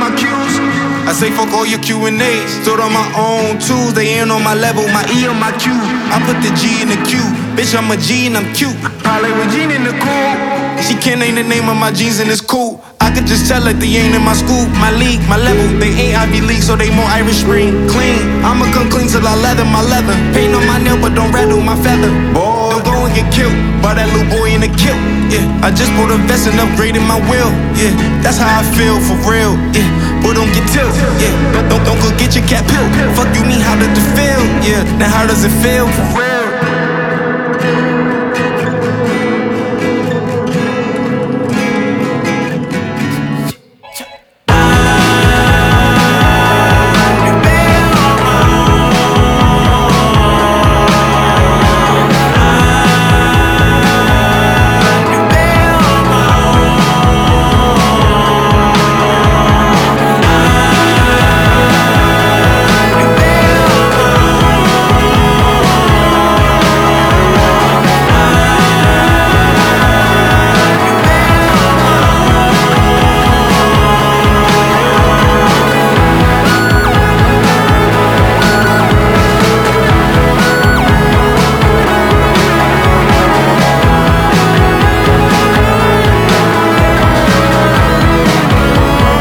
my cues. I say fuck all your Q&A's. Stood on my own tools, they ain't on my level. My E on my Q. I put the G in the Q. Bitch, I'm a G and I'm cute. Parlay with Jean in the cool. She can't name the name of my jeans and it's cool. I could just tell that they ain't in my school, my league, my level. They ain't Ivy League, so they more Irish Spring. Clean, I'ma come clean till I leather my leather. Paint on my nail, but don't rattle my feather. Boy, don't go and get killed by that little boy in the kilt. Yeah, I just bought a vest and upgraded my wheel. Yeah, that's how I feel for real. Yeah, boy, don't get tilt. Yeah, don't go get your cat pill. Fuck you mean, how did it feel? Yeah, now how does it feel for real?